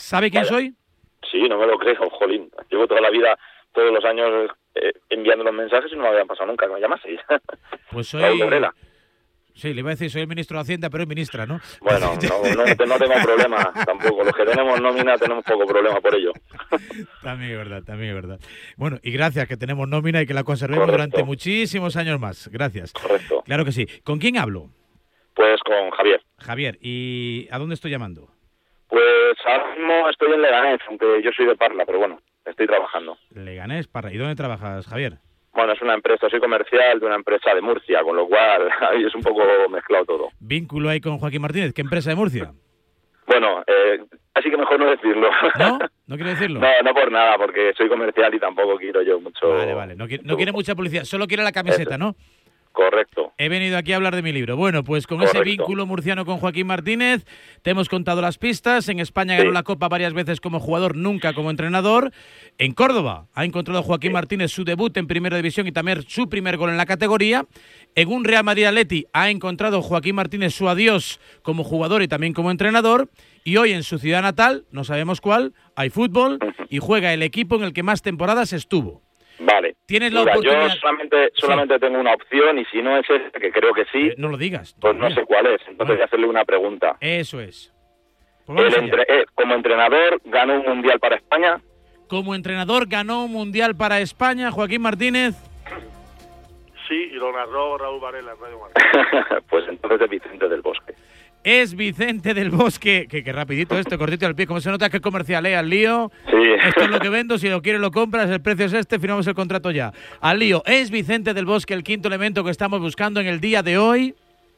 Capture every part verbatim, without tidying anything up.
¿Sabe quién Vaya. soy? Sí, no me lo creo, jolín. Llevo toda la vida, todos los años eh, enviando los mensajes y no me habían pasado nunca que me llamaseis. Pues soy... Raúl Dobrela. Sí, le iba a decir, soy el ministro de Hacienda, pero es ministra, ¿no? Bueno, no, no, no tengo problema tampoco. Los que tenemos nómina tenemos poco problema por ello. También es verdad, también es verdad. Bueno, y gracias que tenemos nómina y que la conservemos Correcto. durante muchísimos años más. Gracias. Correcto. Claro que sí. ¿Con quién hablo? Pues con Javier. Javier, ¿y a dónde estoy llamando? Pues ahora mismo estoy en Leganés, aunque yo soy de Parla, pero bueno, estoy trabajando. Leganés, Parra. ¿Y dónde trabajas, Javier? Bueno, es una empresa, soy comercial de una empresa de Murcia, con lo cual ahí es un poco mezclado todo. ¿Vínculo ahí con Joaquín Martínez? ¿Qué empresa de Murcia? Bueno, eh, así que mejor no decirlo. ¿No? ¿No quiere decirlo? No, no por nada, porque soy comercial y tampoco quiero yo mucho... Vale, vale. No quiere, no quiere mucha publicidad, solo quiere la camiseta, ¿no? Correcto. He venido aquí a hablar de mi libro. Bueno, pues con Correcto. ese vínculo murciano con Joaquín Martínez, te hemos contado las pistas. En España ganó Sí. la Copa varias veces como jugador, nunca como entrenador. En Córdoba ha encontrado Joaquín Sí. Martínez su debut en Primera División y también su primer gol en la categoría. En un Real Madrid Atleti ha encontrado Joaquín Martínez su adiós como jugador y también como entrenador. Y hoy en su ciudad natal, no sabemos cuál, hay fútbol y juega el equipo en el que más temporadas estuvo. Vale. Tienes la Mira, oportunidad... yo solamente, solamente tengo una opción y si no es esa, que creo que sí, Eh, no lo digas. pues no sé cuál es. Entonces Bueno. voy a hacerle una pregunta. Eso es. Pues El vamos allá. entre- eh, como entrenador ganó un mundial para España. Como entrenador ganó un mundial para España, Joaquín Martínez. Sí, y lo narró Raúl Varela en Radio Marca. Pues entonces es Vicente del Bosque. Es Vicente del Bosque. Que, que rapidito esto, cortito al pie. Como se nota que comercial, ¿eh? Al lío. Sí. Esto es lo que vendo. Si lo quieres lo compras. El precio es este. Firmamos el contrato ya. Al lío. Es Vicente del Bosque el quinto elemento que estamos buscando en el día de hoy.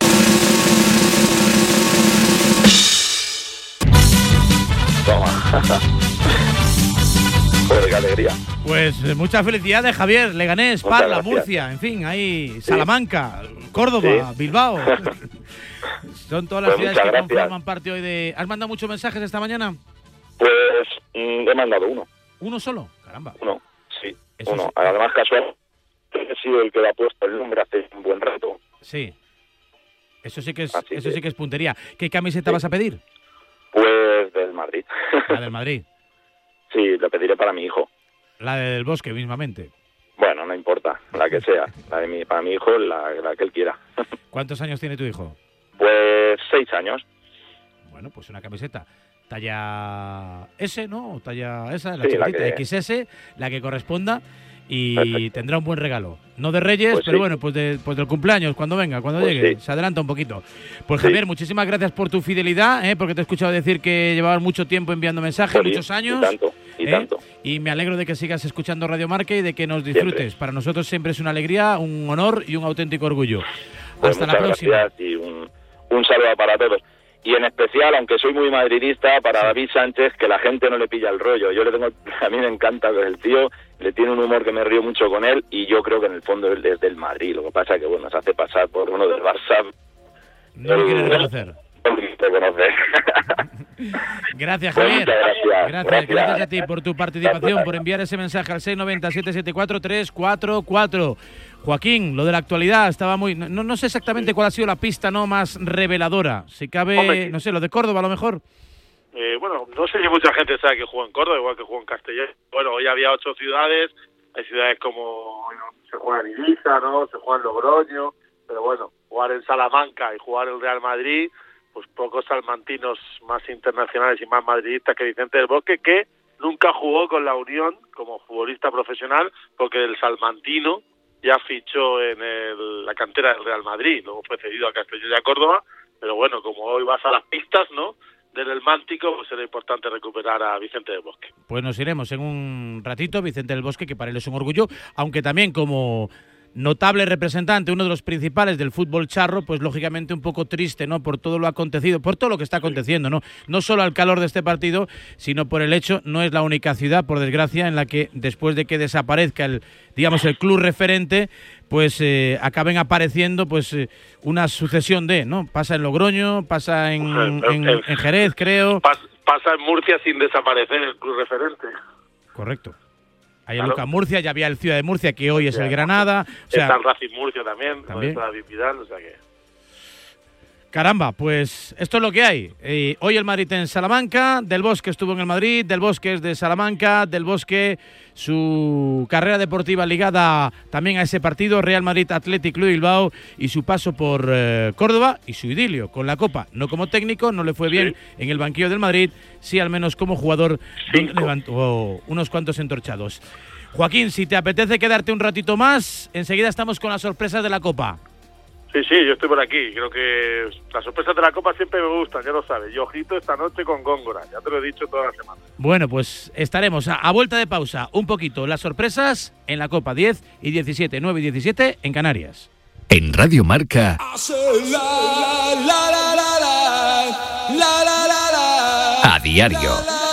Toma. Joder, qué alegría. Pues eh, muchas felicidades, Javier. Leganés, Muchas Parla, gracias. Murcia, en fin, ahí Salamanca, Córdoba, Sí. Bilbao. Son todas las Pues ciudades muchas que gracias. conforman parte hoy de... ¿Has mandado muchos mensajes esta mañana? Pues mm, he mandado uno. ¿Uno solo? Caramba. Uno, sí. Eso uno. sí. Además, casual, he sido el que le ha puesto el nombre hace un buen rato. Sí. Eso sí que es, Así eso que- sí que es puntería. ¿Qué camiseta Sí. vas a pedir? Pues del Madrid. La del Madrid. Sí, la pediré para mi hijo. La del Bosque, mismamente. Bueno, no importa, la que sea. La de mi, para mi hijo, la, la que él quiera. ¿Cuántos años tiene tu hijo? Pues seis años. Bueno, pues una camiseta talla S, ¿no? O talla esa, la Sí, la chiquitita, que- equis ese, la que corresponda. Y Perfecto. tendrá un buen regalo. No de Reyes, Pues pero sí. bueno, pues, de, pues del cumpleaños, cuando venga, cuando Pues llegue. sí. Se adelanta un poquito. Pues Sí. Javier, muchísimas gracias por tu fidelidad, ¿eh? Porque te he escuchado decir que llevabas mucho tiempo enviando mensajes, Jolín, muchos años. Y tanto, y ¿eh? tanto. Y me alegro de que sigas escuchando Radio Marca y de que nos disfrutes. Siempre. Para nosotros siempre es una alegría, un honor y un auténtico orgullo. Pues Hasta la muchas próxima. gracias y un, un saludo para todos. Y en especial, aunque soy muy madridista, para David Sánchez, que la gente no le pilla el rollo. Yo le tengo, a mí me encanta que el tío, le tiene un humor que me río mucho con él y yo creo que en el fondo él es del Madrid. Lo que pasa es que, bueno, se hace pasar por uno del Barça. No lo Eh, quieres reconocer. No lo quiero reconocer. Gracias, Pues Javier. muchas gracias. Gracias, Gracias. gracias a ti por tu participación, Gracias. por enviar ese mensaje al seis nueve cero, siete siete cuatro, tres cuatro cuatro. Joaquín, lo de la actualidad estaba muy... No, no sé exactamente cuál ha sido la pista no más reveladora. Si cabe, Hombre, no sé, lo de Córdoba a lo mejor. Eh, bueno, no sé si mucha gente sabe que jugó en Córdoba, igual que jugó en Castellón. Bueno, hoy había ocho ciudades, hay ciudades como, bueno, se juega en Ibiza, ¿no? Se juega en Logroño, pero bueno, jugar en Salamanca y jugar en Real Madrid, pues pocos salmantinos más internacionales y más madridistas que Vicente del Bosque, que nunca jugó con la Unión como futbolista profesional, porque el salmantino ya fichó en el, la cantera del Real Madrid, luego fue cedido a Castellón y a Córdoba, pero bueno, como hoy vas a las pistas, ¿no?, del Mántico, pues era importante recuperar a Vicente del Bosque. Pues nos iremos en un ratito. Vicente del Bosque, que para él es un orgullo, aunque también como notable representante, uno de los principales del fútbol charro, pues lógicamente un poco triste, ¿no? Por todo lo acontecido, por todo lo que está aconteciendo, ¿no? No solo al calor de este partido, sino por el hecho, no es la única ciudad, por desgracia, en la que después de que desaparezca el, digamos, el club referente, pues eh, acaben apareciendo pues eh, una sucesión de, ¿no? Pasa en Logroño, pasa en, en, en Jerez, creo. Pas, pasa en Murcia sin desaparecer el club referente. Correcto. Hay Claro. el Luca Murcia, ya había el Ciudad de Murcia, que hoy es el Granada. O sea, Está el Racing Murcia también, también. está David Vidal, o sea que... Caramba, pues esto es lo que hay. Eh, hoy el Madrid en Salamanca, Del Bosque estuvo en el Madrid, Del Bosque es de Salamanca, Del Bosque su carrera deportiva ligada también a ese partido, Real Madrid Athletic Club Bilbao, y su paso por eh, Córdoba y su idilio con la Copa. No como técnico, no le fue bien sí. en el banquillo del Madrid, sí al menos como jugador donde levantó unos cuantos entorchados. Joaquín, si te apetece quedarte un ratito más, enseguida estamos con las sorpresas de la Copa. Sí, sí, yo estoy por aquí. Creo que las sorpresas de la Copa siempre me gustan, ya lo sabes. Yo ojito esta noche con Góngora, ya te lo he dicho toda la semana. Bueno, pues estaremos a, a vuelta de pausa un poquito. Las sorpresas en la Copa diez y diecisiete, nueve y diecisiete en Canarias. En Radio Marca. A diario.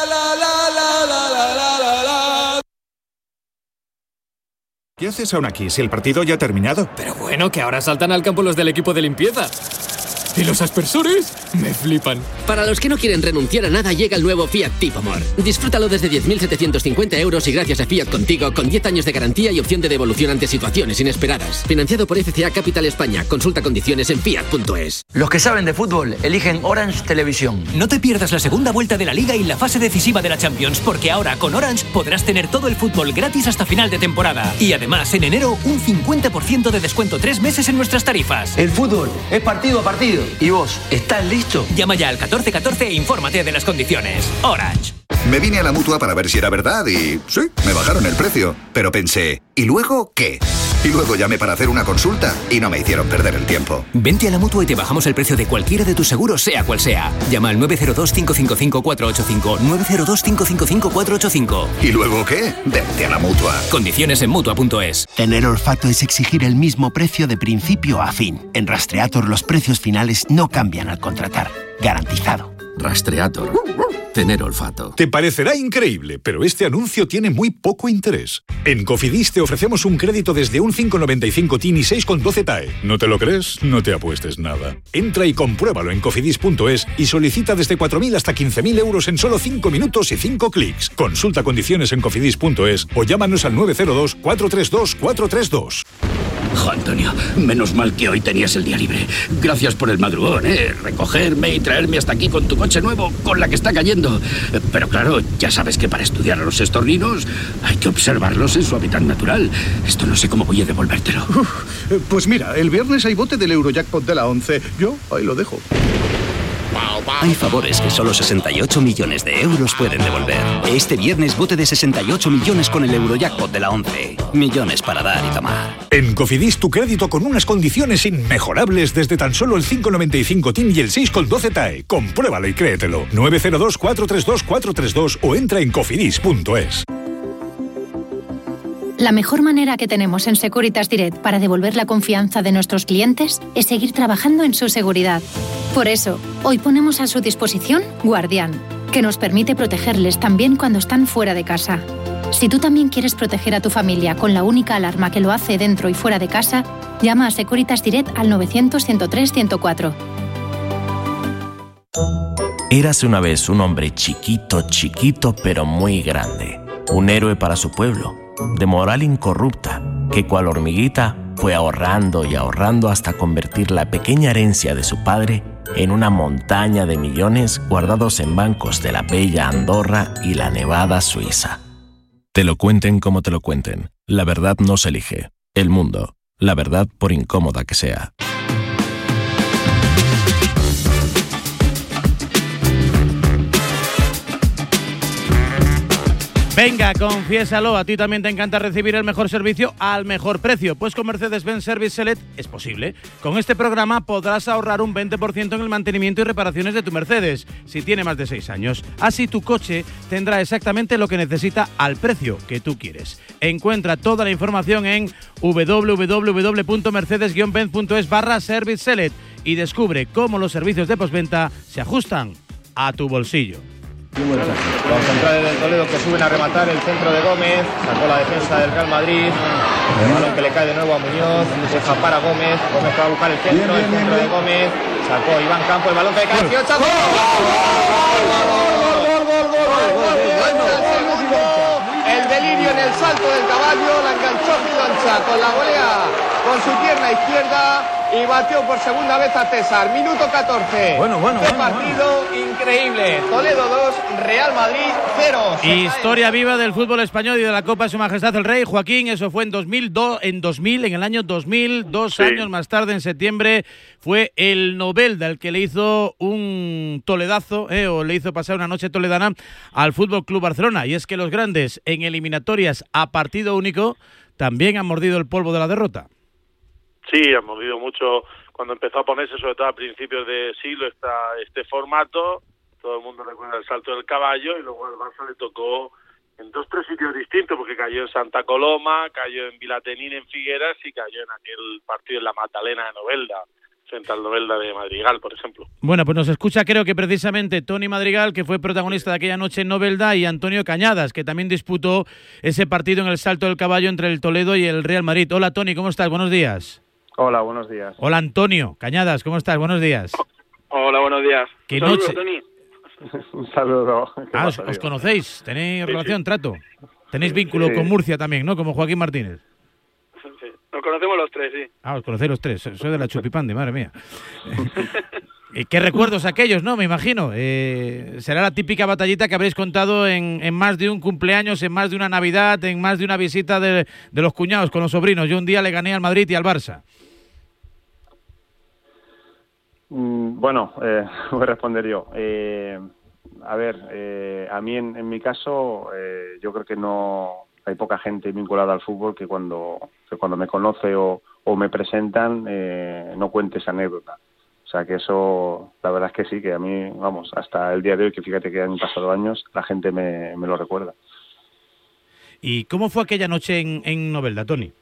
¿Qué haces aún aquí si el partido ya ha terminado? Pero bueno, que ahora saltan al campo los del equipo de limpieza. ¿Y los aspersores? Me flipan. Para los que no quieren renunciar a nada, llega el nuevo Fiat Tipo More. Disfrútalo desde diez mil setecientos cincuenta euros y gracias a Fiat Contigo, con diez años de garantía y opción de devolución ante situaciones inesperadas. Financiado por F C A Capital España. Consulta condiciones en fiat punto es. Los que saben de fútbol eligen Orange Televisión. No te pierdas la segunda vuelta de la Liga y la fase decisiva de la Champions, porque ahora con Orange podrás tener todo el fútbol gratis hasta final de temporada. Y además, en enero, un cincuenta por ciento de descuento tres meses en nuestras tarifas. El fútbol es partido a partido. ¿Y vos, estás listo? Llama ya al catorce catorce e infórmate de las condiciones. Orange. Me vine a la Mutua para ver si era verdad y sí, me bajaron el precio. Pero pensé, ¿y luego qué? Y luego llamé para hacer una consulta y no me hicieron perder el tiempo. Vente a la Mutua y te bajamos el precio de cualquiera de tus seguros, sea cual sea. Llama al nueve cero dos, cinco cinco cinco, cuatro ocho cinco, nueve cero dos, cinco cinco cinco, cuatro ocho cinco. ¿Y luego qué? Vente a la Mutua. Condiciones en Mutua punto es. Tener olfato es exigir el mismo precio de principio a fin. En Rastreator los precios finales no cambian al contratar. Garantizado. Rastreator. Tener olfato. Te parecerá increíble, pero este anuncio tiene muy poco interés. En Cofidis te ofrecemos un crédito desde un cinco coma noventa y cinco T I N y seis coma doce T A E. ¿No te lo crees? No te apuestes nada. Entra y compruébalo en cofidis punto es y solicita desde cuatro mil hasta quince mil euros en solo cinco minutos y cinco clics. Consulta condiciones en cofidis punto es o llámanos al nueve cero dos, cuatro tres dos, cuatro tres dos. Jo, Antonio, menos mal que hoy tenías el día libre. Gracias por el madrugón, ¿eh? Recogerme y traerme hasta aquí con tu coche nuevo, con la que está cayendo. Pero claro, ya sabes que para estudiar a los estorninos hay que observarlos en su hábitat natural. Esto no sé cómo voy a devolvértelo. Uf, pues mira, el viernes hay bote del Eurojackpot de la once. Yo ahí lo dejo. Hay favores que solo sesenta y ocho millones de euros pueden devolver. Este viernes bote de sesenta y ocho millones con el Eurojackpot de la once. Millones para dar y tomar. En Cofidis tu crédito con unas condiciones inmejorables desde tan solo el cinco coma noventa y cinco T I N y el seis coma doce T A E. Compruébalo y créetelo. nueve cero dos, cuatro tres dos, cuatro tres dos o entra en cofidis punto es. La mejor manera que tenemos en Securitas Direct para devolver la confianza de nuestros clientes es seguir trabajando en su seguridad. Por eso, hoy ponemos a su disposición Guardián, que nos permite protegerles también cuando están fuera de casa. Si tú también quieres proteger a tu familia con la única alarma que lo hace dentro y fuera de casa, llama a Securitas Direct al novecientos, ciento tres, ciento cuatro. Érase una vez un hombre chiquito, chiquito, pero muy grande. Un héroe para su pueblo, de moral incorrupta, que cual hormiguita fue ahorrando y ahorrando hasta convertir la pequeña herencia de su padre en una montaña de millones guardados en bancos de la bella Andorra y la nevada Suiza. Te lo cuenten como te lo cuenten, la verdad no se elige. El mundo, la verdad por incómoda que sea. Venga, confiésalo, a ti también te encanta recibir el mejor servicio al mejor precio. Pues con Mercedes-Benz Service Select es posible. Con este programa podrás ahorrar un veinte por ciento en el mantenimiento y reparaciones de tu Mercedes, si tiene más de seis años. Así tu coche tendrá exactamente lo que necesita al precio que tú quieres. Encuentra toda la información en w w w punto mercedes guion benz punto es barra Service Select y descubre cómo los servicios de postventa se ajustan a tu bolsillo. Los centrales del Toledo que suben a rematar el centro de Gómez, sacó la defensa del Real Madrid, el balón que le cae de nuevo a Muñoz, deja para Gómez, Gómez va a buscar el centro, el centro de Gómez, sacó Iván Campo, el balón que le cae a Fiocha, ¡gol! El delirio en el salto del caballo, la enganchó Fiocha con la volea, con su pierna izquierda, y batió por segunda vez a César. Minuto catorce. Bueno, bueno, Qué bueno, partido bueno. increíble. Toledo dos, Real Madrid cero. Historia viva del fútbol español y de la Copa de Su Majestad el Rey. Joaquín, eso fue en dos mil dos, en dos mil, en el año dos mil, dos sí. años más tarde, en septiembre, fue el Novelda el que le hizo un toledazo, eh, o le hizo pasar una noche toledana al Fútbol Club Barcelona. Y es que los grandes en eliminatorias a partido único también han mordido el polvo de la derrota. Sí, han mordido mucho cuando empezó a ponerse, sobre todo a principios de siglo, esta, este formato. Todo el mundo recuerda el salto del caballo, y luego al Barça le tocó en dos tres sitios distintos, porque cayó en Santa Coloma, cayó en Vilatenín, en Figueras, y cayó en aquel partido en la Magdalena de Novelda, frente al Novelda de Madrigal, por ejemplo. Bueno, pues nos escucha creo que precisamente Toni Madrigal, que fue protagonista de aquella noche en Novelda, y Antonio Cañadas, que también disputó ese partido en el salto del caballo entre el Toledo y el Real Madrid. Hola Toni, ¿cómo estás? Buenos días. Hola, buenos días. Hola Antonio Cañadas, ¿cómo estás? Buenos días. Hola, buenos días. ¿Qué noche? Saludos, Toni. Un saludo. Ah, os, os conocéis, tenéis sí, relación, sí. trato. Tenéis vínculo sí. con Murcia también, ¿no? Como Joaquín Martínez. Sí. Nos conocemos los tres, sí. Ah, os conocéis los tres. Soy de la Chupipandi, madre mía. ¿Y qué recuerdos aquellos, no? Me imagino. Eh, será la típica batallita que habréis contado en, en más de un cumpleaños, en más de una Navidad, en más de una visita de, de los cuñados con los sobrinos. Yo un día le gané al Madrid y al Barça. Bueno, eh, voy a responder yo. Eh, a ver, eh, a mí en, en mi caso, eh, yo creo que no hay poca gente vinculada al fútbol que cuando que cuando me conoce o, o me presentan eh, no cuente esa anécdota. O sea que eso, la verdad es que sí, que a mí, vamos, hasta el día de hoy, que fíjate que han pasado años, la gente me, me lo recuerda. ¿Y cómo fue aquella noche en, en Novelda, Toni?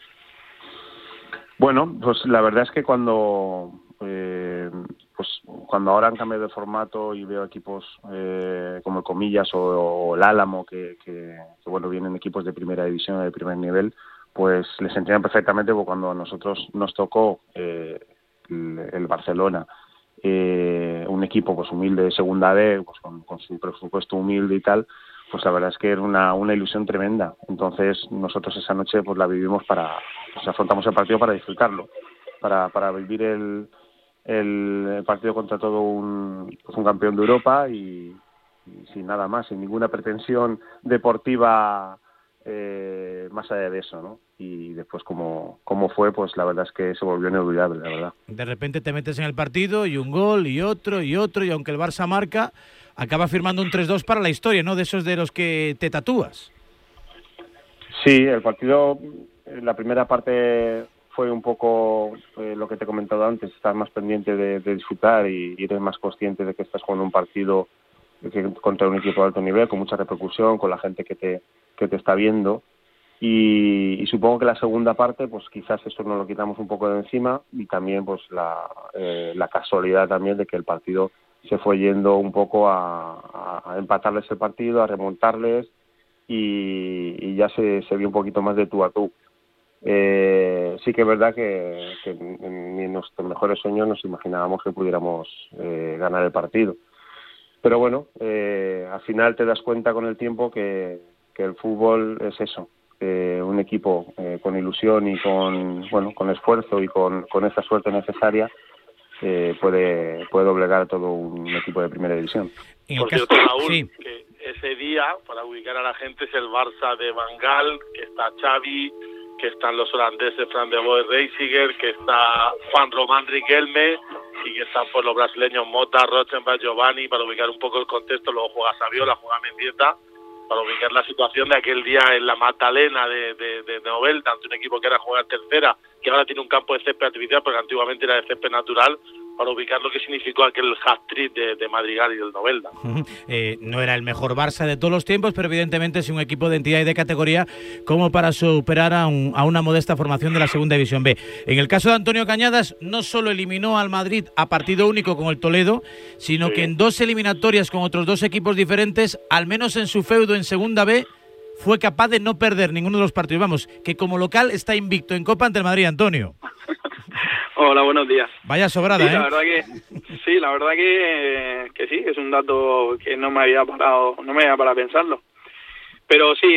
Bueno, pues la verdad es que cuando... Eh, pues cuando ahora han cambiado de formato y veo equipos eh, como el Comillas o, o el Álamo que, que, que bueno vienen equipos de primera división, de primer nivel, pues les entienden perfectamente, porque cuando a nosotros nos tocó eh, el, el Barcelona, eh, un equipo pues humilde de segunda B, pues con, con su presupuesto humilde y tal, pues la verdad es que era una, una ilusión tremenda. Entonces nosotros esa noche pues la vivimos para, pues afrontamos el partido para disfrutarlo, para, para vivir el el partido contra todo un, pues un campeón de Europa y, y sin nada más, sin ninguna pretensión deportiva eh, más allá de eso, ¿no? Y después como, como fue, pues la verdad es que se volvió inolvidable, la verdad. De repente te metes en el partido y un gol y otro y otro, y aunque el Barça marca, acaba firmando un tres dos para la historia, ¿no? De esos de los que te tatúas. Sí, el partido, la primera parte... fue un poco eh, lo que te he comentado antes, estar más pendiente de, de disfrutar y, y eres más consciente de que estás jugando un partido que, contra un equipo de alto nivel, con mucha repercusión, con la gente que te que te está viendo, y, y supongo que la segunda parte, pues quizás eso nos lo quitamos un poco de encima, y también pues la, eh, la casualidad también de que el partido se fue yendo un poco a, a empatarles el partido, a remontarles, y, y ya se, se vio un poquito más de tú a tú. Eh, sí que es verdad que, que en, en nuestros mejores sueños nos imaginábamos que pudiéramos eh, ganar el partido, pero bueno, eh, al final te das cuenta con el tiempo que, que el fútbol es eso, eh, un equipo eh, con ilusión y con bueno con esfuerzo y con, con esa suerte necesaria eh, puede puede doblegar a todo un equipo de primera división. Por cierto, Raúl, sí. que ese día, para ubicar a la gente, es el Barça de Van Gaal, que está Xavi, que están los holandeses Fran de Boer Reisiger, que está Juan Román Riquelme, y que están pues los brasileños Mota, Rochenbach, Giovanni, para ubicar un poco el contexto. Luego juega Saviola, juega Mendieta, para ubicar la situación de aquel día en la Magdalena de, de, de Novelda, ante un equipo que era jugar tercera, que ahora tiene un campo de césped artificial, porque antiguamente era de césped natural, para ubicar lo que significó aquel hat-trick de, de Madrigal y del Novelda. Uh-huh. Eh, no era el mejor Barça de todos los tiempos, pero evidentemente es un equipo de entidad y de categoría como para superar a, un, a una modesta formación de la Segunda División B. En el caso de Antonio Cañadas, no solo eliminó al Madrid a partido único con el Toledo, sino sí. que en dos eliminatorias con otros dos equipos diferentes, al menos en su feudo en Segunda B, fue capaz de no perder ninguno de los partidos. Vamos, que como local está invicto en Copa ante el Madrid, Antonio. Hola, buenos días. Vaya sobrada, sí, ¿eh? La verdad que, sí, la verdad que, que sí, es un dato que no me había parado, no me había parado a pensarlo. Pero sí,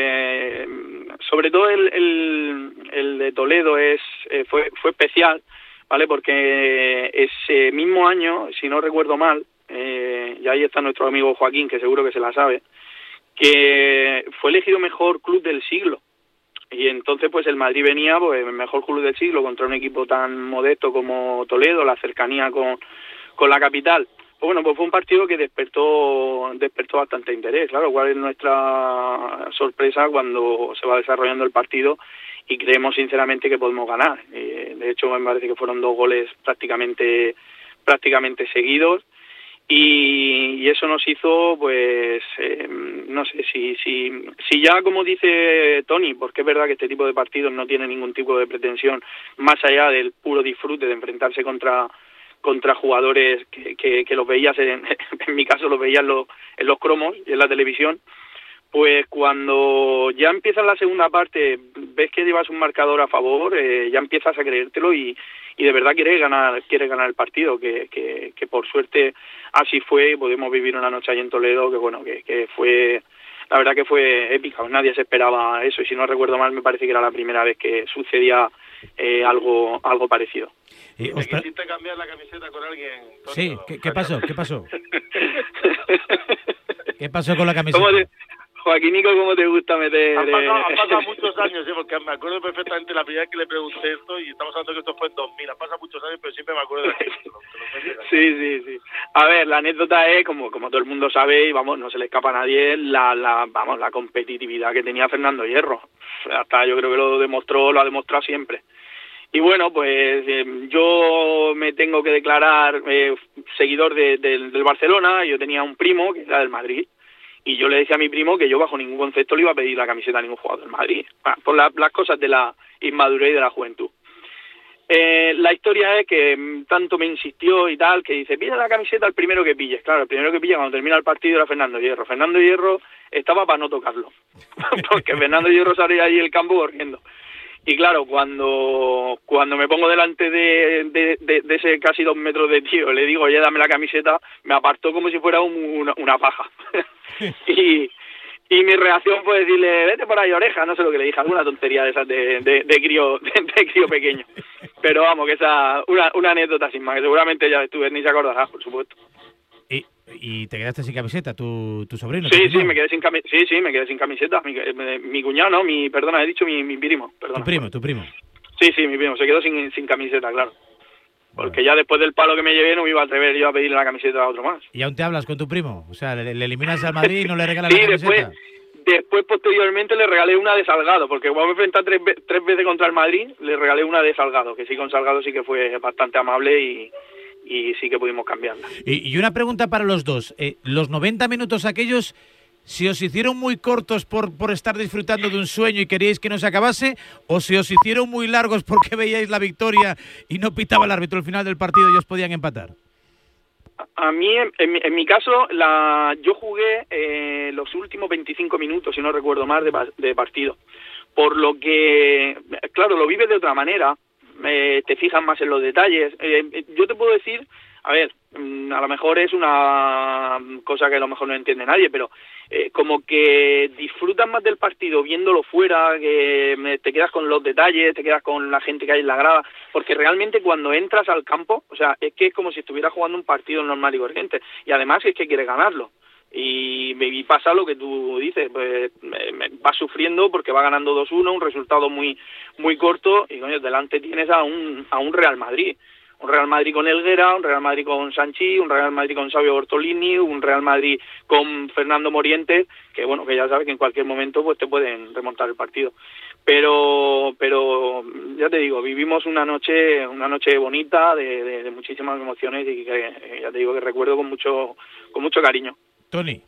eh, sobre todo el, el, el de Toledo es eh, fue fue especial ¿vale? Porque ese mismo año, si no recuerdo mal, eh, y ahí está nuestro amigo Joaquín, que seguro que se la sabe, que fue elegido mejor club del siglo. Y entonces pues el Madrid venía pues el mejor club del siglo contra un equipo tan modesto como Toledo, la cercanía con, con la capital. Pues bueno, pues fue un partido que despertó despertó bastante interés, claro, cuál es nuestra sorpresa cuando se va desarrollando el partido y creemos sinceramente que podemos ganar. Eh, de hecho me parece que fueron dos goles prácticamente prácticamente seguidos. Y, y eso nos hizo, pues, eh, no sé, si, si, si ya como dice Tony, porque es verdad que este tipo de partidos no tiene ningún tipo de pretensión más allá del puro disfrute de enfrentarse contra contra jugadores que, que, que los veías, en, en mi caso los veías en los, en los cromos y en la televisión, pues cuando ya empiezas la segunda parte, ves que llevas un marcador a favor, eh, ya empiezas a creértelo y, y de verdad quieres ganar quieres ganar el partido, que, que, que por suerte así fue, podemos vivir una noche ahí en Toledo, que bueno, que, que fue, la verdad que fue épica, nadie se esperaba eso, y si no recuerdo mal me parece que era la primera vez que sucedía eh, algo algo parecido. ¿Y ¿Te quisiste cambiar la camiseta con alguien? Sí, ¿qué, qué pasó? ¿Qué pasó? ¿Qué pasó con la camiseta? ¿Cómo te... Joaquínico, ¿cómo te gusta meter...? Han pasado, han pasado muchos años, ¿sí? Porque me acuerdo perfectamente la primera vez que le pregunté esto, y estamos hablando que esto fue en dos mil, han pasado muchos años, pero siempre me acuerdo de aquello. Sí, sí, sí. A ver, la anécdota es, como como todo el mundo sabe, y vamos, no se le escapa a nadie, la, la vamos la competitividad que tenía Fernando Hierro. Hasta yo creo que lo demostró, lo ha demostrado siempre. Y bueno, pues eh, yo me tengo que declarar eh, seguidor de, de, del Barcelona. Yo tenía un primo que era del Madrid, y yo le decía a mi primo que yo bajo ningún concepto le iba a pedir la camiseta a ningún jugador del Madrid, por la, las cosas de la inmadurez y de la juventud. Eh, la historia es que tanto me insistió y tal, que dice, pide la camiseta al primero que pilles. Claro, el primero que pilla cuando termina el partido era Fernando Hierro. Fernando Hierro estaba para no tocarlo, porque Fernando Hierro salía ahí el campo corriendo. Y claro, cuando cuando me pongo delante de, de, de, de ese casi dos metros de tío, le digo, oye, dame la camiseta, me apartó como si fuera un, una, una paja. y, y mi reacción fue decirle, vete por ahí, oreja, no sé lo que le dije, alguna tontería de esas de, de, de, crío, de, de crío pequeño. Pero vamos, que esa una, una anécdota sin más, que seguramente ya estuve, ni se acordará, por supuesto. ¿Y, y te quedaste sin camiseta, tu, tu sobrino? Sí, sí, me quedé sin camiseta. Sí, sí, me quedé sin camiseta. Mi, mi, mi cuñado, no, mi, perdona, he dicho mi, mi primo. Perdona. Tu primo, tu primo. Sí, sí, mi primo, se quedó sin, sin camiseta, claro. Porque ya después del palo que me llevé no me iba a atrever yo a pedirle la camiseta a otro más. ¿Y aún te hablas con tu primo? O sea, le, le eliminas al Madrid y no le regalas sí, la camiseta. Después, después, posteriormente, le regalé una de Salgado, porque como me enfrenté tres, tres veces contra el Madrid, le regalé una de Salgado, que sí, con Salgado sí que fue bastante amable y... y sí que pudimos cambiarla. Y, y una pregunta para los dos. Eh, los noventa minutos aquellos, ¿se os hicieron muy cortos por, por estar disfrutando de un sueño y queríais que no se acabase? ¿O se os hicieron muy largos porque veíais la victoria y no pitaba el árbitro al final del partido y os podían empatar? A mí, en mi, en mi caso, la, yo jugué eh, los últimos veinticinco minutos, si no recuerdo mal, de, de partido. Por lo que, claro, lo vives de otra manera. Eh, te fijas más en los detalles. Eh, yo te puedo decir, a ver, a lo mejor es una cosa que a lo mejor no entiende nadie, pero eh, como que disfrutas más del partido viéndolo fuera, que te quedas con los detalles, te quedas con la gente que hay en la grada, porque realmente cuando entras al campo, o sea, es que es como si estuvieras jugando un partido normal y corriente, y además es que quieres ganarlo. Y, y pasa lo que tú dices, pues vas sufriendo porque va ganando dos uno, un resultado muy muy corto, y coño, delante tienes a un a un Real Madrid, un Real Madrid con Helguera, un Real Madrid con Sanchi, un Real Madrid con Xavi Bortolini, un Real Madrid con Fernando Morientes, que bueno, que ya sabes que en cualquier momento pues te pueden remontar el partido. Pero pero ya te digo, vivimos una noche una noche bonita de, de, de muchísimas emociones y que ya te digo que recuerdo con mucho con mucho cariño. Tony.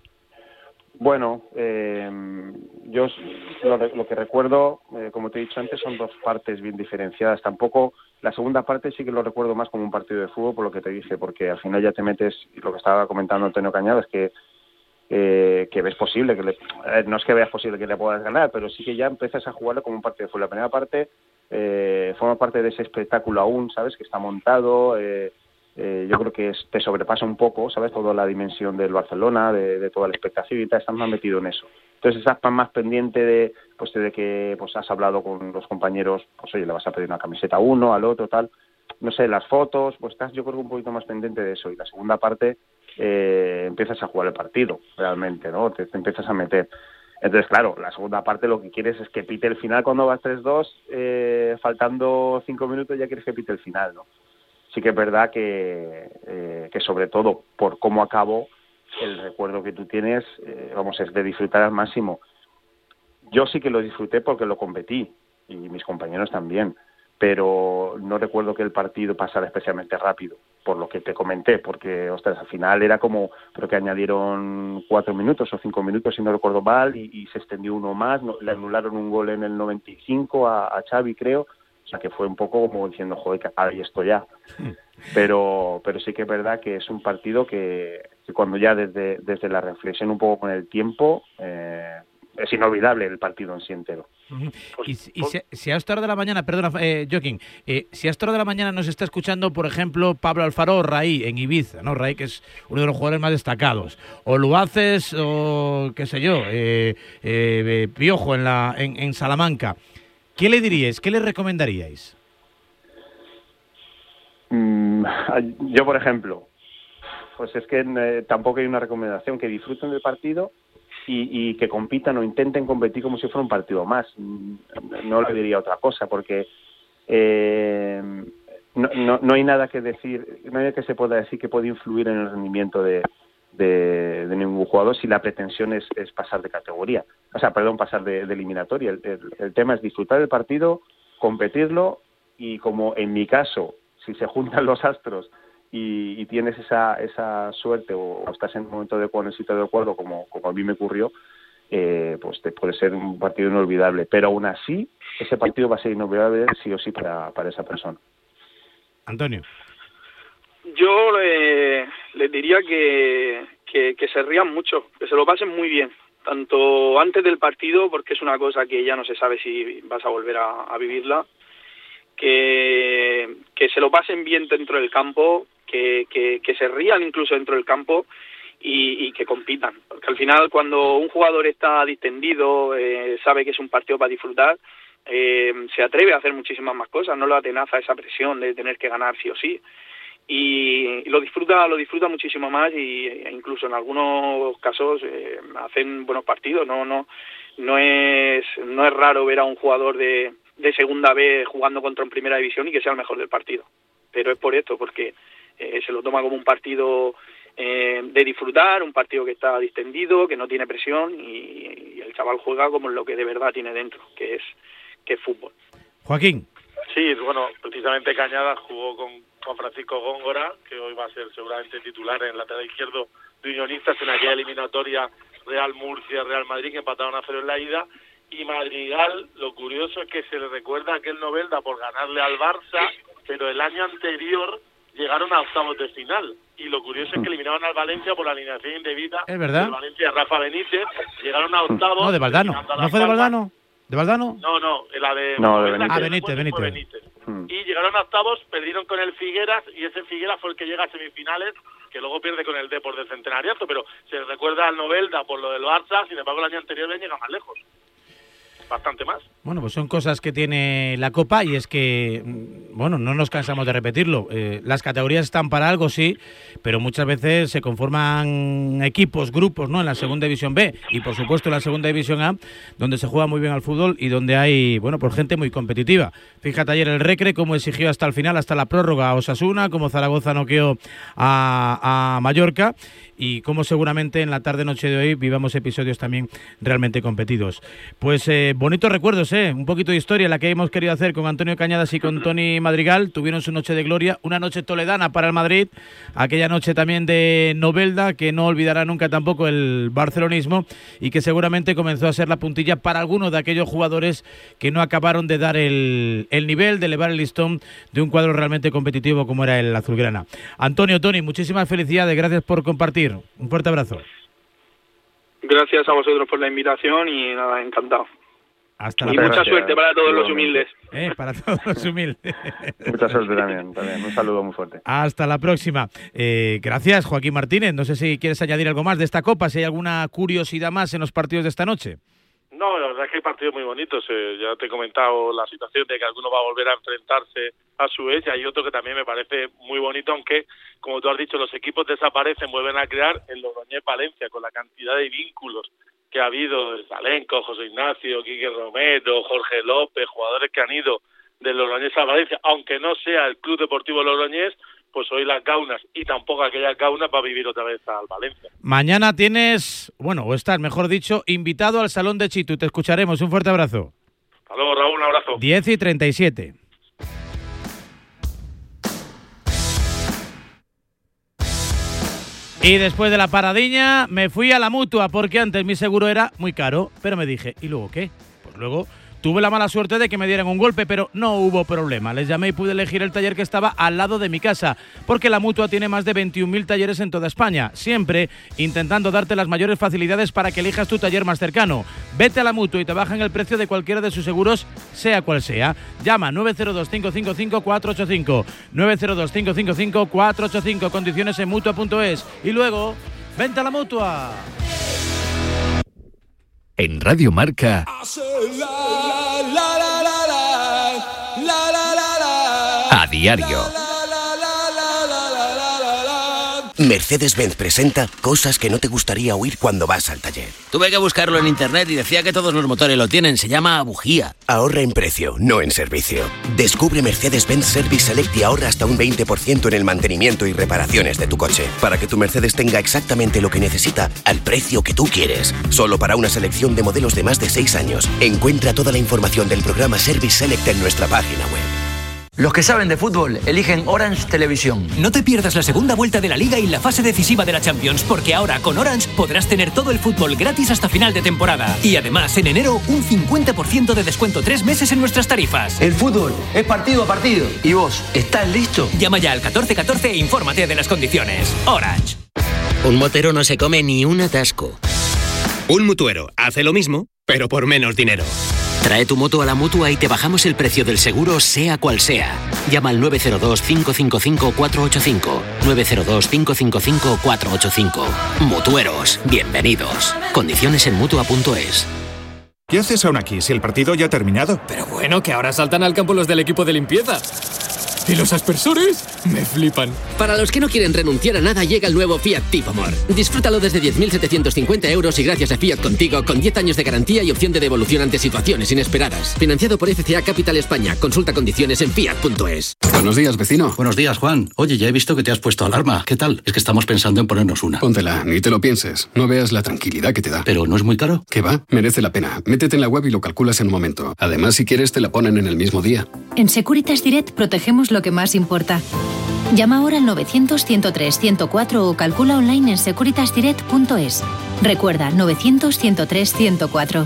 Bueno, eh, yo lo, de, lo que recuerdo, eh, como te he dicho antes, son dos partes bien diferenciadas. Tampoco, la segunda parte sí que lo recuerdo más como un partido de fútbol, por lo que te dije, porque al final ya te metes, y lo que estaba comentando Antonio Cañada es que eh, que ves posible, que le, eh, no es que veas posible que le puedas ganar, pero sí que ya empiezas a jugarlo como un partido de fútbol. La primera parte eh, forma parte de ese espectáculo aún, ¿sabes? Que está montado, eh, Eh, yo creo que es, te sobrepasa un poco, ¿sabes? Toda la dimensión del Barcelona, de, de toda la expectación y tal, estás más metido en eso. Entonces estás más pendiente de, pues, de que pues has hablado con los compañeros, pues oye, le vas a pedir una camiseta a uno, al otro, tal. no sé, las fotos, pues estás yo creo que un poquito más pendiente de eso. Y la segunda parte eh, empiezas a jugar el partido, realmente, ¿no? Te, te empiezas a meter. Entonces, claro, la segunda parte lo que quieres es que pite el final cuando vas tres dos, eh, faltando cinco minutos ya quieres que pite el final, ¿no? Sí que es verdad que, eh, que sobre todo por cómo acabó, el recuerdo que tú tienes, eh, vamos, es de disfrutar al máximo. Yo sí que lo disfruté porque lo competí, y mis compañeros también, pero no recuerdo que el partido pasara especialmente rápido, por lo que te comenté, porque, ostras, al final era como, creo que añadieron cuatro minutos o cinco minutos, si no recuerdo mal, y, y se extendió uno más, no, le anularon un gol en el noventa y cinco a, a Xavi, creo, o sea que fue un poco como diciendo, joder, que acaba esto ya. Pero pero sí que es verdad que es un partido que, que cuando ya desde, desde la reflexión un poco con el tiempo, eh, es inolvidable el partido en sí entero. Uh-huh. Y, y si, si a esta hora de la mañana, perdona, eh, Joaquín, eh, si a esta hora de la mañana nos está escuchando, por ejemplo, Pablo Alfaro o Raí en Ibiza, ¿no? Raí, que es uno de los jugadores más destacados, o Luaces, o qué sé yo, eh, eh, Piojo en, la, en, en Salamanca, ¿qué le diríais? ¿Qué le recomendaríais? Mm, yo, por ejemplo, pues es que eh, tampoco hay una recomendación, que disfruten del partido y, y que compitan o intenten competir como si fuera un partido más. No le diría otra cosa, porque eh, no, no, no hay nada que decir, no hay nada que se pueda decir que puede influir en el rendimiento de, de, de ningún jugador si la pretensión es, es pasar de categoría, o sea, perdón, pasar de, de eliminatoria. El, el, el tema es disfrutar del partido, competirlo, y como en mi caso, si se juntan los astros y, y tienes esa esa suerte, o, o estás en un momento de en el sitio de acuerdo, como, como a mí me ocurrió, eh, pues te puede ser un partido inolvidable. Pero aún así, ese partido va a ser inolvidable sí o sí para, para esa persona. Antonio. Yo le, les diría que, que, que se rían mucho, que se lo pasen muy bien, tanto antes del partido, porque es una cosa que ya no se sabe si vas a volver a, a vivirla, que, que se lo pasen bien dentro del campo, que, que, que se rían incluso dentro del campo y, y que compitan, porque al final cuando un jugador está distendido, eh, sabe que es un partido para disfrutar, eh, se atreve a hacer muchísimas más cosas, no lo atenaza esa presión de tener que ganar sí o sí, y, y lo disfruta lo disfruta muchísimo más, y e incluso en algunos casos eh, hacen buenos partidos. No no no es no es raro ver a un jugador de de segunda B jugando contra un primera división y que sea el mejor del partido, pero es por esto, porque eh, se lo toma como un partido eh, de disfrutar, un partido que está distendido, que no tiene presión, y, y el chaval juega como lo que de verdad tiene dentro, que es que es fútbol. Joaquín. Sí, bueno, precisamente Cañada jugó con, con Francisco Góngora, que hoy va a ser seguramente titular en el lateral izquierdo de Unionistas en aquella eliminatoria Real Murcia, Real Madrid, que empataron a cero en la ida. Y Madrigal, lo curioso es que se le recuerda a aquel Novelda por ganarle al Barça, pero el año anterior llegaron a octavos de final. Y lo curioso es que eliminaron al Valencia por la alineación indebida. ¿Es verdad? El Valencia, Rafa Benítez, llegaron a octavos. No, de Valdano. ¿No fue de Valdano? ¿De Valdano? No, no, la de... No, de Benítez. Ah, Benítez, Benítez. Benítez. Y llegaron a octavos, perdieron con el Figueras, y ese Figueras fue el que llega a semifinales, que luego pierde con el Depor del Centenariato, pero se recuerda al Novelda por lo del Barça, sin embargo el año anterior le llega más lejos. Bastante más. Bueno, pues son cosas que tiene la Copa, y es que, bueno, no nos cansamos de repetirlo. Eh, las categorías están para algo, sí, pero muchas veces se conforman equipos, grupos, ¿no? En la Segunda División B y, por supuesto, en la Segunda División A, donde se juega muy bien al fútbol y donde hay, bueno, pues gente muy competitiva. Fíjate ayer el Recre cómo exigió hasta el final, hasta la prórroga a Osasuna, como Zaragoza noqueó a, a Mallorca, y como seguramente en la tarde-noche de hoy vivamos episodios también realmente competidos. Pues eh, bonitos recuerdos, ¿eh? Un poquito de historia la que hemos querido hacer con Antonio Cañadas y con Tony Madrigal. Tuvieron su noche de gloria, una noche toledana para el Madrid, aquella noche también de Novelda, que no olvidará nunca tampoco el barcelonismo, y que seguramente comenzó a ser la puntilla para algunos de aquellos jugadores que no acabaron de dar el, el nivel, de elevar el listón de un cuadro realmente competitivo como era el azulgrana. Antonio, Tony, muchísimas felicidades, gracias por compartir. Un fuerte abrazo. Gracias a vosotros por la invitación y nada, encantado. Hasta y la mucha próxima. Suerte para todos los humildes. Eh, para todos los humildes. Mucha suerte también, también. Un saludo muy fuerte. Hasta la próxima. Eh, gracias, Joaquín Martínez. No sé si quieres añadir algo más de esta Copa, si hay alguna curiosidad más en los partidos de esta noche. No, No, la verdad es que hay partidos muy bonitos. Eh, ya te he comentado la situación de que alguno va a volver a enfrentarse a su vez, y hay otro que también me parece muy bonito, aunque, como tú has dicho, los equipos desaparecen, vuelven a crear el Logroñés-Valencia, con la cantidad de vínculos que ha habido de Salenco, José Ignacio, Quique Romero, Jorge López, jugadores que han ido del Logroñés a Valencia, aunque no sea el Club Deportivo Logroñés, pues hoy las gaunas y tampoco aquellas gaunas va a vivir otra vez al Valencia. Mañana tienes, bueno, o estás, mejor dicho, invitado al Salón de Chitu. Te escucharemos. Un fuerte abrazo. Hasta luego, Raúl, un abrazo. diez y treinta y siete. Y después de la paradiña me fui a la Mutua, porque antes mi seguro era muy caro, pero me dije, ¿y luego qué? Pues luego tuve la mala suerte de que me dieran un golpe, pero no hubo problema. Les llamé y pude elegir el taller que estaba al lado de mi casa, porque la Mutua tiene más de veintiún mil talleres en toda España, siempre intentando darte las mayores facilidades para que elijas tu taller más cercano. Vete a la Mutua y te bajan el precio de cualquiera de sus seguros, sea cual sea. Llama nueve cero dos, cinco cinco cinco, cuatro ocho cinco, nueve cero dos, cinco cinco cinco, cuatro ocho cinco, condiciones en mutua punto es. Y luego, vente a la Mutua. En Radio Marca, a diario. Mercedes-Benz presenta cosas que no te gustaría oír cuando vas al taller. Tuve que buscarlo en internet y decía que todos los motores lo tienen. Se llama bujía. Ahorra en precio, no en servicio. Descubre Mercedes-Benz Service Select y ahorra hasta un veinte por ciento en el mantenimiento y reparaciones de tu coche, para que tu Mercedes tenga exactamente lo que necesita al precio que tú quieres. Solo para una selección de modelos de más de seis años. Encuentra toda la información del programa Service Select en nuestra página web. Los que saben de fútbol eligen Orange Televisión. No te pierdas la segunda vuelta de la Liga y la fase decisiva de la Champions, porque ahora con Orange podrás tener todo el fútbol gratis hasta final de temporada. Y además, en enero, un cincuenta por ciento de descuento tres meses en nuestras tarifas. El fútbol es partido a partido. ¿Y vos, estás listo? Llama ya al catorce catorce e infórmate de las condiciones. Orange. Un motero no se come ni un atasco. Un mutuero hace lo mismo, pero por menos dinero. Trae tu moto a la Mutua y te bajamos el precio del seguro, sea cual sea. Llama al nueve cero dos, cinco cinco cinco, cuatro ocho cinco. nueve cero dos, cinco cinco cinco, cuatro ocho cinco. Mutueros, bienvenidos. Condiciones en mutua punto es. ¿Qué haces aún aquí si el partido ya ha terminado? Pero bueno, que ahora saltan al campo los del equipo de limpieza. ¿Y los aspersores? Me flipan. Para los que no quieren renunciar a nada, llega el nuevo Fiat Tipomor. Disfrútalo desde diez mil setecientos cincuenta euros y gracias a Fiat Contigo, con diez años de garantía y opción de devolución ante situaciones inesperadas. Financiado por F C A Capital España. Consulta condiciones en fiat punto es. Buenos días, vecino. Buenos días, Juan. Oye, ya he visto que te has puesto alarma. ¿Qué tal? Es que estamos pensando en ponernos una. Póntela, ni te lo pienses. No veas la tranquilidad que te da. ¿Pero no es muy caro? ¿Qué va? Merece la pena. Métete en la web y lo calculas en un momento. Además, si quieres, te la ponen en el mismo día. En Securitas Direct protegemos lo que más importa. Llama ahora al novecientos, ciento tres, ciento cuatro o calcula online en securitas direct punto es. Recuerda, novecientos, ciento tres, ciento cuatro.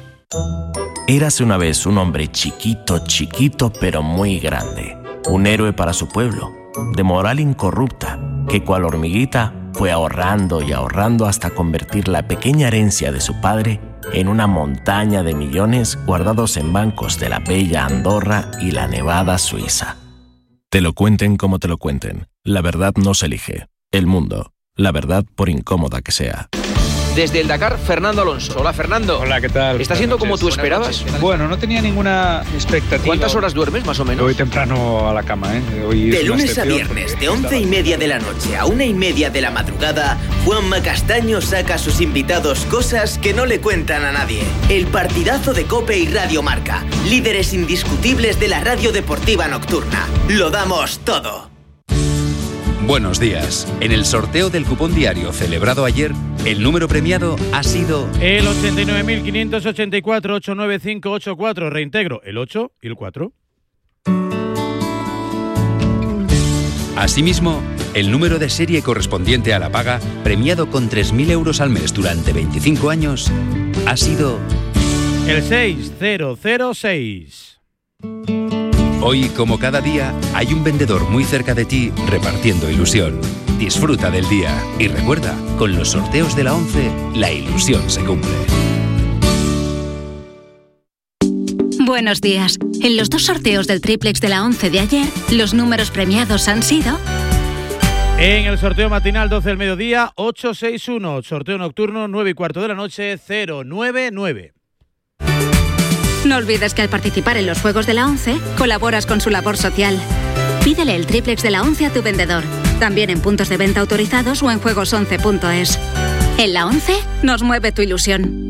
Érase una vez un hombre chiquito, chiquito, pero muy grande. Un héroe para su pueblo, de moral incorrupta, que cual hormiguita fue ahorrando y ahorrando hasta convertir la pequeña herencia de su padre en una montaña de millones guardados en bancos de la bella Andorra y la nevada Suiza. Te lo cuenten como te lo cuenten. La verdad no se elige. El mundo. La verdad, por incómoda que sea. Desde el Dakar, Fernando Alonso. Hola, Fernando. Hola, ¿qué tal? ¿Está siendo como tú esperabas? Bueno, no tenía ninguna expectativa. ¿Cuántas horas duermes, más o menos? Voy temprano a la cama, ¿eh? Hoy de lunes a viernes, de once y media de la noche a una y media de la madrugada, Juanma Castaño saca a sus invitados cosas que no le cuentan a nadie. El partidazo de COPE y Radio Marca, líderes indiscutibles de la radio deportiva nocturna. Lo damos todo. Buenos días. En el sorteo del cupón diario celebrado ayer, el número premiado ha sido el ochenta y nueve mil quinientos ochenta y cuatro, ocho nueve cinco ocho cuatro. Reintegro el ocho y el cuatro. Asimismo, el número de serie correspondiente a la paga, premiado con tres mil euros al mes durante veinticinco años, ha sido el seis cero cero seis. Hoy, como cada día, hay un vendedor muy cerca de ti repartiendo ilusión. Disfruta del día y recuerda, con los sorteos de la once, la ilusión se cumple. Buenos días. En los dos sorteos del triplex de la once de ayer, los números premiados han sido... En el sorteo matinal doce del mediodía, ocho seis uno. Sorteo nocturno nueve y cuarto de la noche, cero nueve nueve. No olvides que al participar en los Juegos de la ONCE, colaboras con su labor social. Pídele el triplex de la ONCE a tu vendedor. También en puntos de venta autorizados o en juegos once punto es. En la ONCE nos mueve tu ilusión.